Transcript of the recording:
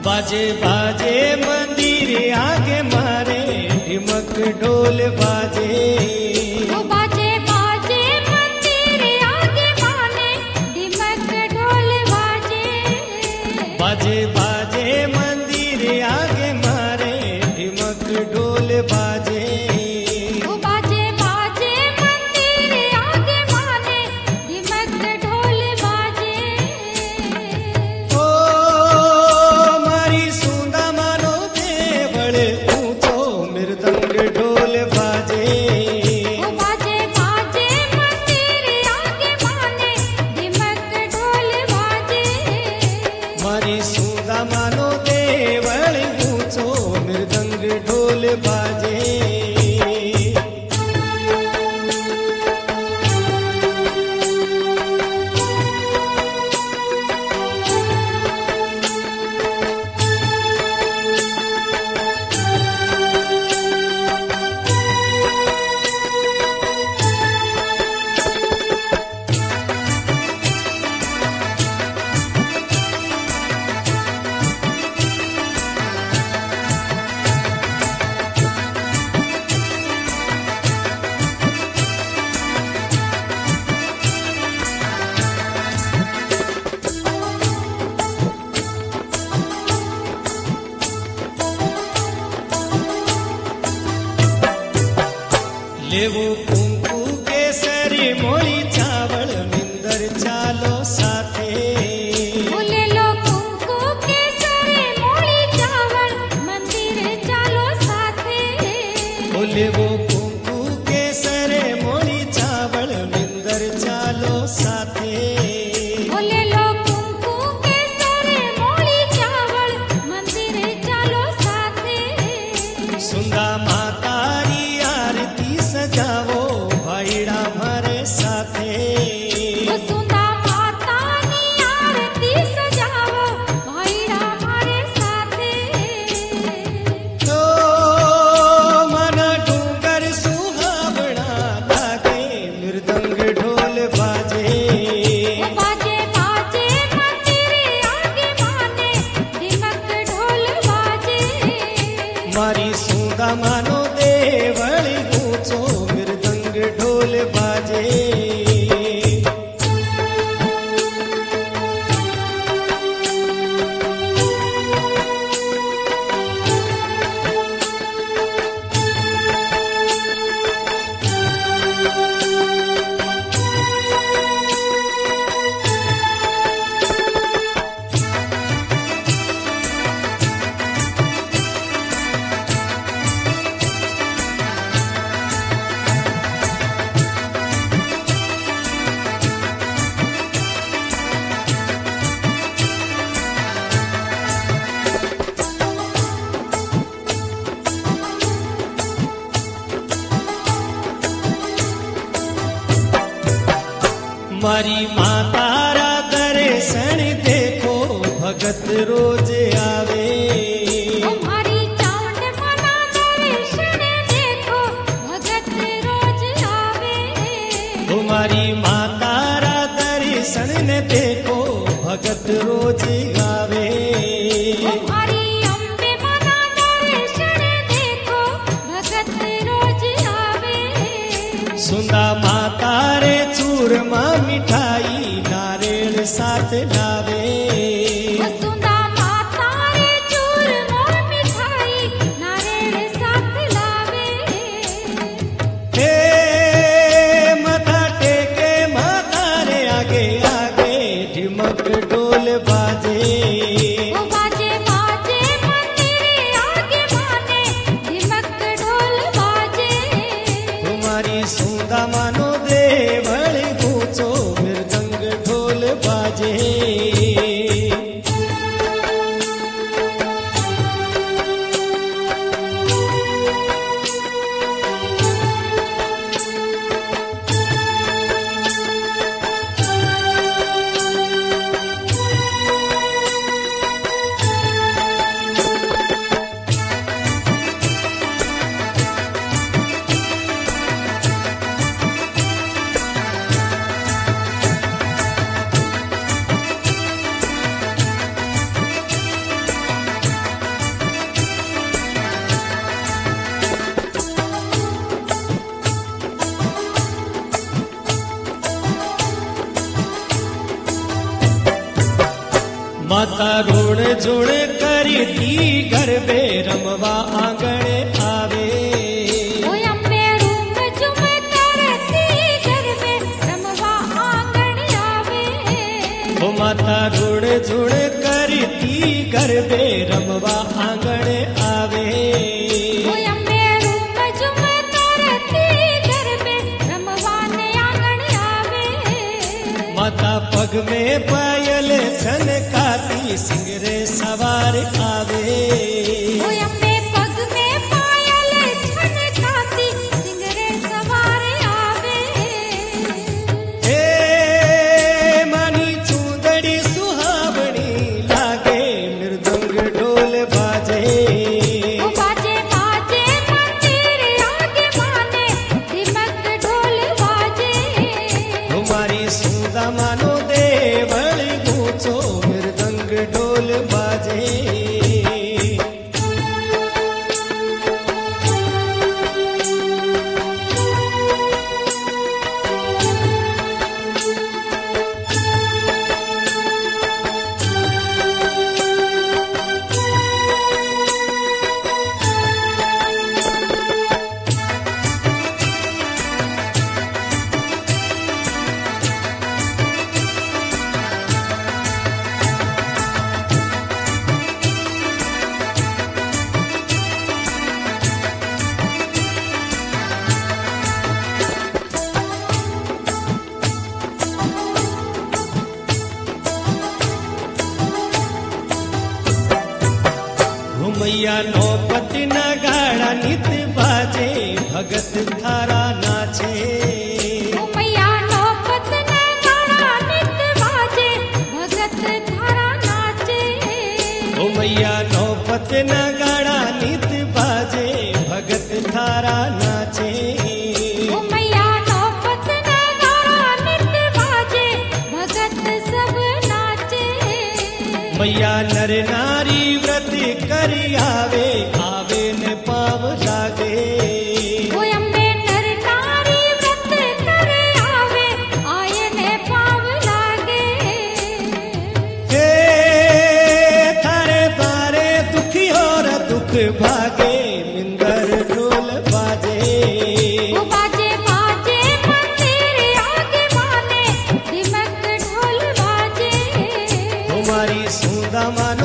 बाजे बाजे मंदिर आगे मारे ढिमक ढोल बाजे। बाजे बाजे मंदिर आगे माने ढिमक ढोल बाजे। बाजे बाजे मंदिर आगे मारे ढिमक ढोल बाजे। बाजे बाजे मंदिर आगे माने ढिमक ढोल बाजे। ओ मारी सुंदा मानो देवल ऊंचो मृदंग ढोल बाजे। बाजे बाजे मंदिर आगे माने ढिमक ढोल बाजे। मारी सुंदा मानो देवल ऊंचो मृदंग ढोल बाजे। लेवो कुंकू केसरी मोली चावल मिंदर चालो साथे। ले लो कुंकू केसरी मोली चावल मंदिर चालो साथे। लेवो कुंकू केसरी मोली चावल मिंदर चालो साथे। ले लो कुंकू केसरी मोली चावल मंदिर चालो साथे। सुंदा मातारी आरती सजावो भाईड़ा मारे साथे। सुंदा मातानी आरती सजावो भाईड़ा मारे साथे। तो मन डूंगर सुहावना लागे मृदंग ढोल बाजे। बाजे बाजे मंदिर आगे माने ढिमक ढोल बाजे। मारी सुंदा मानो देवल ऊंचो मृदंग ढोल बाजे। मारी मातारा दर्शन देखो भगत रोज आवे। तुम्हारी चांद मना दर्शन देखो भगत रोज आवे। तुम्हारी मातारा दर्शन ने देखो भगत रोज आवे। तुम्हारी अम्बे मना दर्शन देखो भगत रोज आवे। सुंदा मातारे चूरमा मिठाई नारियल साथ लावे। सुंदा माता रे चूरमा मिठाई नारियल साथ लावे। हे माथा टेके मातारे आगे आगे ढिमक ढोल बाजे। बाजे बाजे मंदिर आगे माने ढिमक ढोल बाजे। तुम्हारी सुंदा मानो देवल ऊंचो मृदंग ढोल बाजे। माता रोण झुण करी थी गरबे रमवा आंगणे आवे ओ अम्बे रूम झुम करती गरबे रमवा आंगण आवे ओ माता रोण झुण करी थी गरबे रमवा आंगणे आवे ओ अम्बे रूम झुम करती गरबे रमवा ने आंगण आवे माता पग में पायल छनकाती सिंगरे सवार आवे ओ अम्बे पग में पायल छनकाती सिंगरे सवार आवे हे मानी चूंदड़ी सुहावनी लागे मृदंग ढोल बाजे ओ बाजे बाजे मंदिर आगे माने ढिमक ढोल बाजे तुम्हारी सुंदा मानो देवल गूंचो मृदंग ढोल बाजे घुमैया नौपत नगाड़ा नित बाजे भगत थारा नाचे ओ मैया नौपत नगाड़ा नित बाजे भगत थारा नाचे घुमैया नौपत नगाड़ा नित बाजे भगत थारा नाचे ओ मैया नौपत नगाड़ा नित बाजे भगत सब नाचे मैया नर नारी व्रत करी आवे आवे ने पाव लागे ओ अम्बे नर नारी व्रत कर आवे आए ने पाव लागे हे थारे बारे दुखी और दुख भागे मिंदर ढोल बाजे ओ बाजे बाजे मंदिर आगे माने ढिमक ढोल बाजे तुम्हारी सुंदा मान